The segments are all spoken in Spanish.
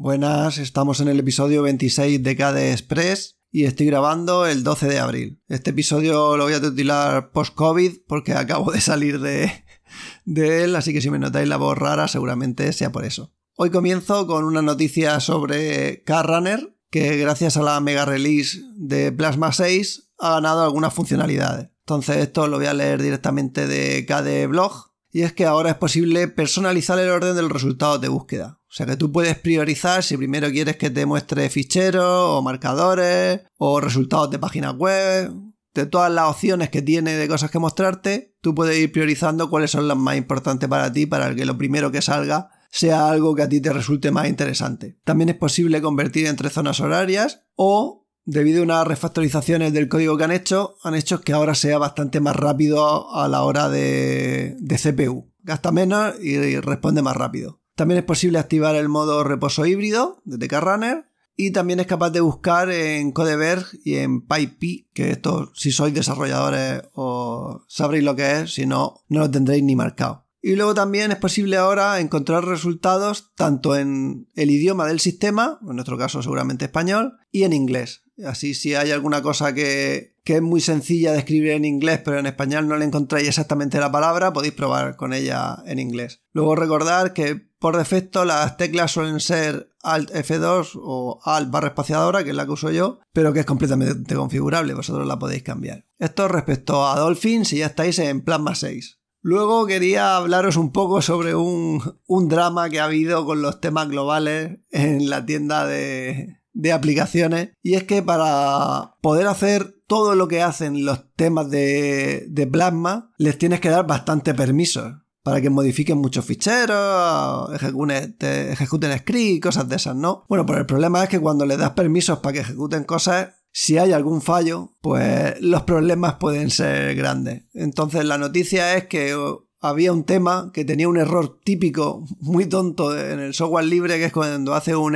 Buenas, estamos en el episodio 26 de KDE Express y estoy grabando el 12 de abril. Este episodio lo voy a titular post-COVID porque acabo de salir de él, así que si me notáis la voz rara seguramente sea por eso. Hoy comienzo con una noticia sobre KRunner, que gracias a la mega release de Plasma 6 ha ganado algunas funcionalidades. Entonces esto lo voy a leer directamente de KDE Blog. Y es que ahora es posible personalizar el orden de los resultados de búsqueda. O sea que tú puedes priorizar si primero quieres que te muestre ficheros o marcadores o resultados de páginas web. De todas las opciones que tiene de cosas que mostrarte, tú puedes ir priorizando cuáles son las más importantes para ti para que lo primero que salga sea algo que a ti te resulte más interesante. También es posible convertir entre zonas horarias o, debido a unas refactorizaciones del código que han hecho que ahora sea bastante más rápido a la hora de CPU. Gasta menos y responde más rápido. También es posible activar el modo reposo híbrido de KRunner y también es capaz de buscar en Codeberg y en PyPy, que esto si sois desarrolladores os sabréis lo que es, si no, no lo tendréis ni marcado. Y luego también es posible ahora encontrar resultados tanto en el idioma del sistema, en nuestro caso seguramente español, y en inglés. Así si hay alguna cosa que es muy sencilla de escribir en inglés pero en español no le encontráis exactamente la palabra, podéis probar con ella en inglés. Luego recordar que por defecto las teclas suelen ser Alt F2 o Alt barra espaciadora, que es la que uso yo, pero que es completamente configurable, vosotros la podéis cambiar. Esto respecto a Dolphin si ya estáis en Plasma 6. Luego quería hablaros un poco sobre un drama que ha habido con los temas globales en la tienda de aplicaciones, y es que para poder hacer todo lo que hacen los temas de Plasma les tienes que dar bastante permisos para que modifiquen muchos ficheros, ejecuten script, cosas de esas, ¿no? Bueno, pues el problema es que cuando les das permisos para que ejecuten cosas, si hay algún fallo, pues los problemas pueden ser grandes. Entonces la noticia es que había un tema que tenía un error típico, muy tonto en el software libre, que es cuando hace un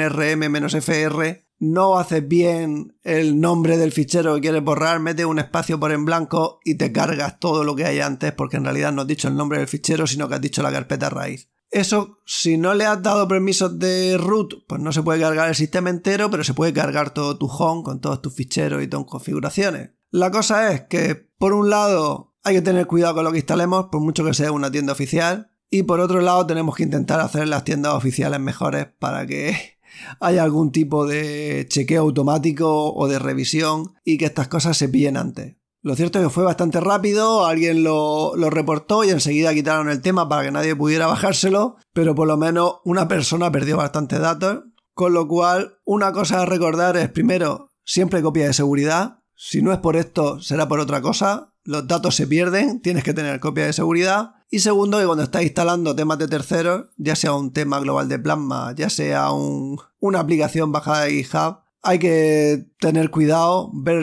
rm-fr, no haces bien el nombre del fichero que quieres borrar, metes un espacio por en blanco y te cargas todo lo que hay antes, porque en realidad no has dicho el nombre del fichero, sino que has dicho la carpeta raíz. Eso, si no le has dado permisos de root, pues no se puede cargar el sistema entero, pero se puede cargar todo tu home con todos tus ficheros y tus configuraciones. La cosa es que, por un lado, hay que tener cuidado con lo que instalemos, por mucho que sea una tienda oficial, y por otro lado tenemos que intentar hacer las tiendas oficiales mejores para que haya algún tipo de chequeo automático o de revisión y que estas cosas se pillen antes. Lo cierto es que fue bastante rápido, alguien lo reportó y enseguida quitaron el tema para que nadie pudiera bajárselo, pero por lo menos una persona perdió bastantes datos, con lo cual una cosa a recordar es, primero, siempre copia de seguridad. Si no es por esto, será por otra cosa. Los datos se pierden, tienes que tener copia de seguridad. Y segundo, que cuando estás instalando temas de terceros, ya sea un tema global de Plasma, ya sea una aplicación bajada de GitHub, hay que tener cuidado, ver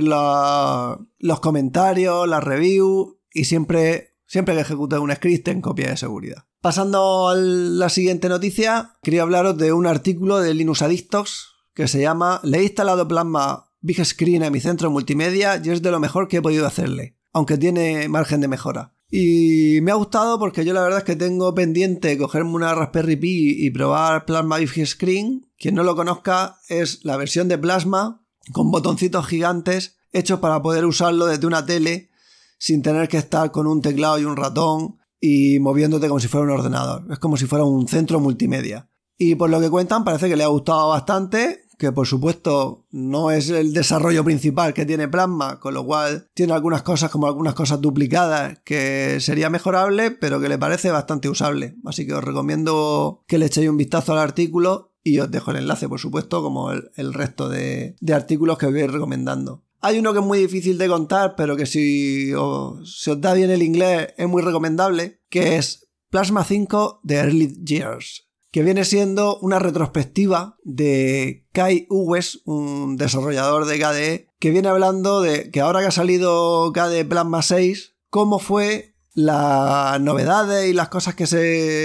los comentarios, las reviews y siempre que ejecutes un script en copia de seguridad. Pasando a la siguiente noticia, quería hablaros de un artículo de Linux Addictos que se llama "Le he instalado Plasma Big Screen a mi centro multimedia y es de lo mejor que he podido hacerle, aunque tiene margen de mejora". Y me ha gustado porque yo la verdad es que tengo pendiente cogerme una Raspberry Pi y probar Plasma Big Screen. Quien no lo conozca, es la versión de Plasma con botoncitos gigantes hechos para poder usarlo desde una tele sin tener que estar con un teclado y un ratón y moviéndote como si fuera un ordenador. Es como si fuera un centro multimedia. Y por lo que cuentan parece que le ha gustado bastante, que por supuesto no es el desarrollo principal que tiene Plasma, con lo cual tiene algunas cosas duplicadas que sería mejorable, pero que le parece bastante usable. Así que os recomiendo que le echéis un vistazo al artículo y os dejo el enlace, por supuesto, como el resto de artículos que os voy a ir recomendando. Hay uno que es muy difícil de contar, pero que si os da bien el inglés es muy recomendable, que es Plasma 5 de Early Years, que viene siendo una retrospectiva de Kai Uwes, un desarrollador de KDE, que viene hablando de que ahora que ha salido KDE Plasma 6, cómo fue las novedades y las cosas que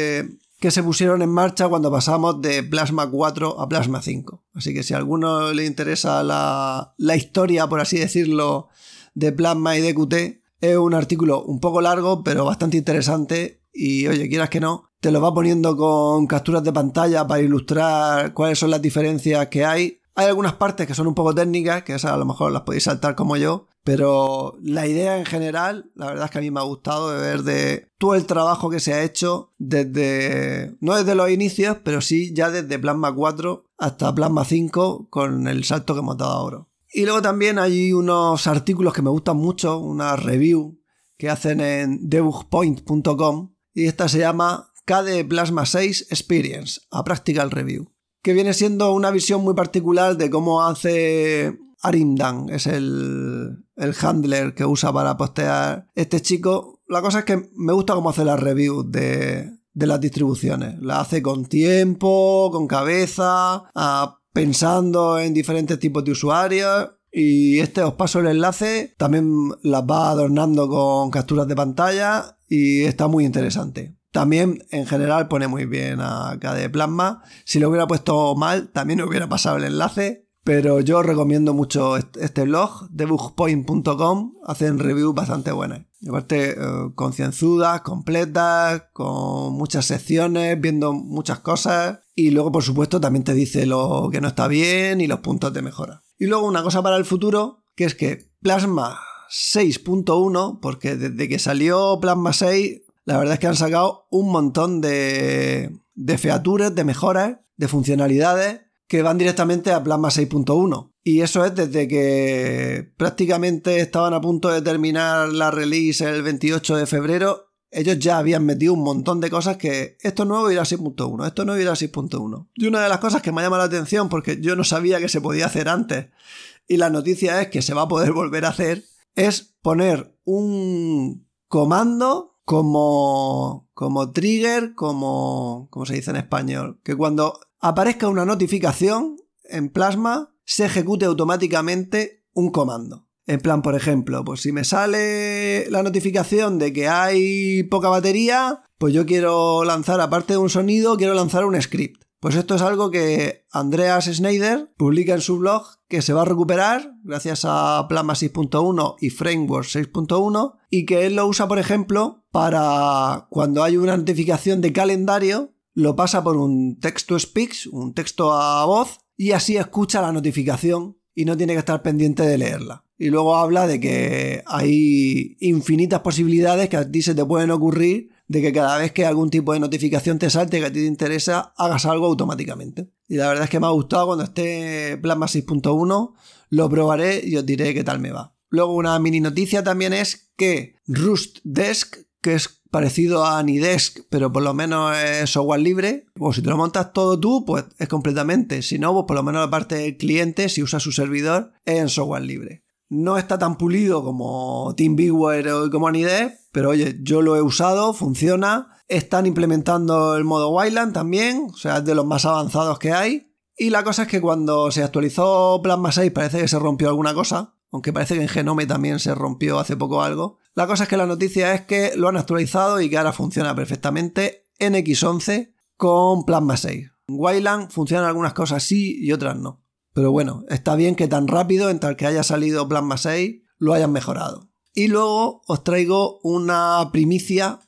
se pusieron en marcha cuando pasamos de Plasma 4 a Plasma 5. Así que si a alguno le interesa la historia, por así decirlo, de Plasma y de Qt, es un artículo un poco largo, pero bastante interesante. Y oye, quieras que no, te lo va poniendo con capturas de pantalla para ilustrar cuáles son las diferencias que hay. Hay algunas partes que son un poco técnicas, que esas a lo mejor las podéis saltar como yo, pero la idea en general, la verdad es que a mí me ha gustado de ver de todo el trabajo que se ha hecho desde, no desde los inicios, pero sí ya desde Plasma 4 hasta Plasma 5 con el salto que hemos dado ahora. Y luego también hay unos artículos que me gustan mucho, una review que hacen en debugpoint.com y esta se llama KDE Plasma 6 Experience, a Practical Review, que viene siendo una visión muy particular de cómo hace Arimdan, es el handler que usa para postear este chico. La cosa es que me gusta cómo hace las reviews de las distribuciones. La hace con tiempo, con cabeza, pensando en diferentes tipos de usuarios. Y os paso el enlace, también las va adornando con capturas de pantalla y está muy interesante. También en general pone muy bien a KDE Plasma. Si lo hubiera puesto mal también hubiera pasado el enlace, pero yo recomiendo mucho este blog, debugpoint.com, hacen reviews bastante buenas. Y aparte concienzudas, completas, con muchas secciones, viendo muchas cosas y luego por supuesto también te dice lo que no está bien y los puntos de mejora. Y luego una cosa para el futuro, que es que Plasma 6.1, porque desde que salió Plasma 6, la verdad es que han sacado un montón de features, de mejoras, de funcionalidades que van directamente a Plasma 6.1. Y eso es desde que prácticamente estaban a punto de terminar la release el 28 de febrero. Ellos ya habían metido un montón de cosas que esto nuevo irá a 6.1, esto nuevo irá a 6.1. Y una de las cosas que me ha llamado la atención, porque yo no sabía que se podía hacer antes, y la noticia es que se va a poder volver a hacer, es poner un comando como trigger, ¿cómo se dice en español? Que cuando aparezca una notificación en Plasma, se ejecute automáticamente un comando. En plan, por ejemplo, pues si me sale la notificación de que hay poca batería, pues yo quiero lanzar, aparte de un sonido, quiero lanzar un script. Pues esto es algo que Andreas Schneider publica en su blog, que se va a recuperar gracias a Plasma 6.1 y Framework 6.1, y que él lo usa, por ejemplo, para cuando hay una notificación de calendario, lo pasa por un text-to-speech, un texto a voz, y así escucha la notificación y no tiene que estar pendiente de leerla. Y luego habla de que hay infinitas posibilidades que a ti se te pueden ocurrir de que cada vez que algún tipo de notificación te salte que a ti te interesa, hagas algo automáticamente. Y la verdad es que me ha gustado. Cuando esté Plasma 6.1 lo probaré y os diré qué tal me va. Luego una mini noticia también es que Rust Desk, que es parecido a AnyDesk, pero por lo menos es software libre. O si te lo montas todo tú, pues es completamente. Si no, pues por lo menos la parte del cliente, si usa su servidor, es en software libre. No está tan pulido como TeamViewer o como AnyDesk, pero oye, yo lo he usado, funciona. Están implementando el modo Wayland también, o sea, es de los más avanzados que hay. Y la cosa es que cuando se actualizó Plasma 6 parece que se rompió alguna cosa, aunque parece que en Genome también se rompió hace poco algo. La cosa es que la noticia es que lo han actualizado y que ahora funciona perfectamente en X11 con Plasma 6. En Wayland funcionan algunas cosas sí y otras no. Pero bueno, está bien que tan rápido, entre que haya salido Plasma 6, lo hayan mejorado. Y luego os traigo una primicia,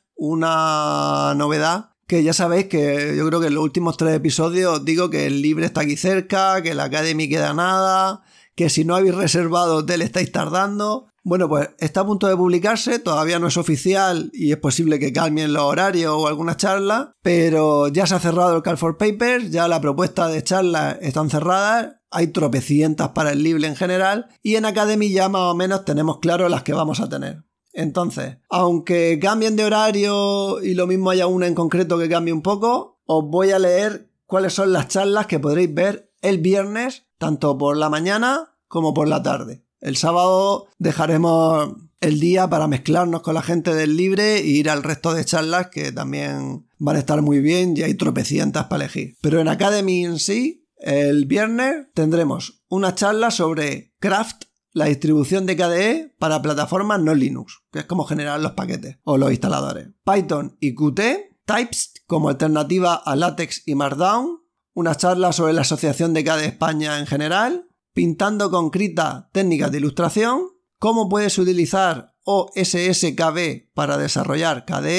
una novedad, que ya sabéis que yo creo que en los últimos 3 episodios os digo que el Libre está aquí cerca, que la Academy queda nada, que si no habéis reservado hotel estáis tardando. Bueno, pues está a punto de publicarse, todavía no es oficial y es posible que cambien los horarios o alguna charla, pero ya se ha cerrado el Call for Papers, ya la propuesta de charlas están cerradas, hay tropecientas para el Libre en general y en Academy ya más o menos tenemos claro las que vamos a tener. Entonces, aunque cambien de horario y lo mismo haya una en concreto que cambie un poco, os voy a leer cuáles son las charlas que podréis ver el viernes, tanto por la mañana como por la tarde. El sábado dejaremos el día para mezclarnos con la gente del Libre e ir al resto de charlas que también van a estar muy bien y hay tropecientas para elegir. Pero en Academy en sí, el viernes tendremos una charla sobre Craft, la distribución de KDE para plataformas no Linux, que es como generar los paquetes o los instaladores. Python y Qt, Types como alternativa a LaTeX y Markdown, una charla sobre la Asociación de KDE España en general, pintando con Krita técnicas de ilustración, cómo puedes utilizar OSSKB para desarrollar KDE,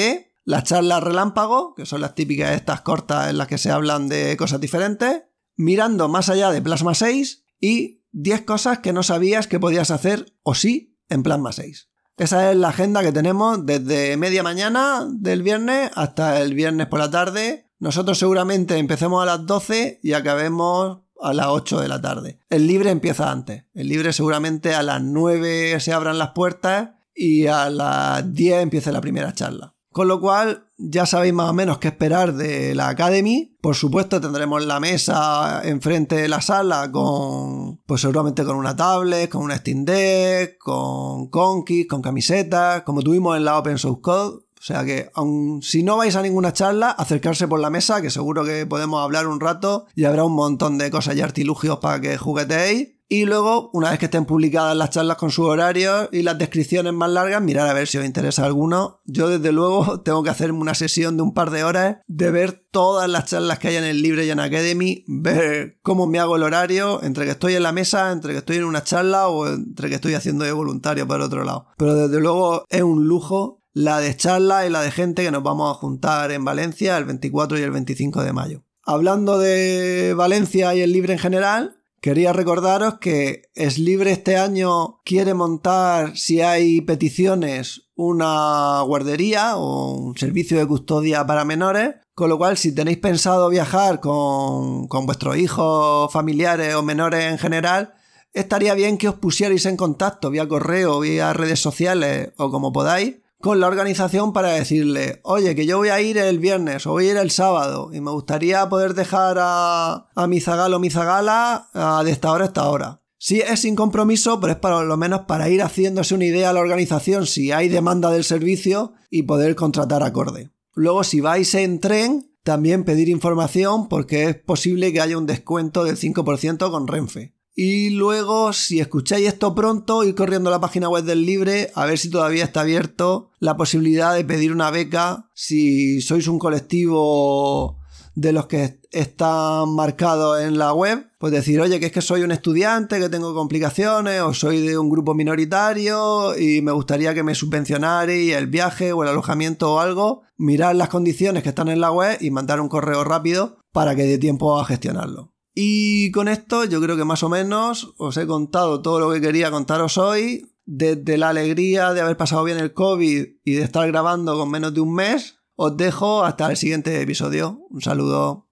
las charlas relámpago, que son las típicas estas cortas en las que se hablan de cosas diferentes, mirando más allá de Plasma 6 y 10 cosas que no sabías que podías hacer o sí en Plasma 6. Esa es la agenda que tenemos desde media mañana del viernes hasta el viernes por la tarde. Nosotros seguramente empecemos a las 12 y acabemos a las 8 de la tarde. El libre empieza antes. El libre seguramente a las 9 se abran las puertas y a las 10 empieza la primera charla. Con lo cual ya sabéis más o menos qué esperar de la Academy. Por supuesto tendremos la mesa enfrente de la sala pues seguramente con una tablet, con una Steam Deck, con conquis, con camisetas, como tuvimos en la Open Source Code. O sea que, aun si no vais a ninguna charla, acercarse por la mesa, que seguro que podemos hablar un rato y habrá un montón de cosas y artilugios para que jugueteéis. Y luego, una vez que estén publicadas las charlas con sus horarios y las descripciones más largas, mirar a ver si os interesa alguno. Yo, desde luego, tengo que hacerme una sesión de un par de horas de ver todas las charlas que hay en el Libre y en Academy, ver cómo me hago el horario, entre que estoy en la mesa, entre que estoy en una charla o entre que estoy haciendo de voluntario por otro lado. Pero desde luego es un lujo la de charla y la de gente que nos vamos a juntar en Valencia el 24 y el 25 de mayo. Hablando de Valencia y el Libre en general, quería recordaros que Eslibre este año quiere montar, si hay peticiones, una guardería o un servicio de custodia para menores, con lo cual si tenéis pensado viajar con vuestros hijos, familiares o menores en general, estaría bien que os pusierais en contacto vía correo, vía redes sociales o como podáis, con la organización para decirle, oye, que yo voy a ir el viernes o voy a ir el sábado y me gustaría poder dejar a mi zagal o mi zagala de esta hora a esta hora. Sí, es sin compromiso, pero es para lo menos para ir haciéndose una idea a la organización si hay demanda del servicio y poder contratar acorde. Luego, si vais en tren, también pedir información porque es posible que haya un descuento del 5% con Renfe. Y luego, si escucháis esto pronto, ir corriendo a la página web del Libre a ver si todavía está abierto la posibilidad de pedir una beca si sois un colectivo de los que están marcados en la web. Pues decir, oye, que es que soy un estudiante, que tengo complicaciones, o soy de un grupo minoritario y me gustaría que me subvencionarais el viaje o el alojamiento o algo. Mirad las condiciones que están en la web y mandar un correo rápido para que dé tiempo a gestionarlo. Y con esto yo creo que más o menos os he contado todo lo que quería contaros hoy, desde la alegría de haber pasado bien el COVID y de estar grabando con menos de un mes. Os dejo hasta el siguiente episodio. Un saludo.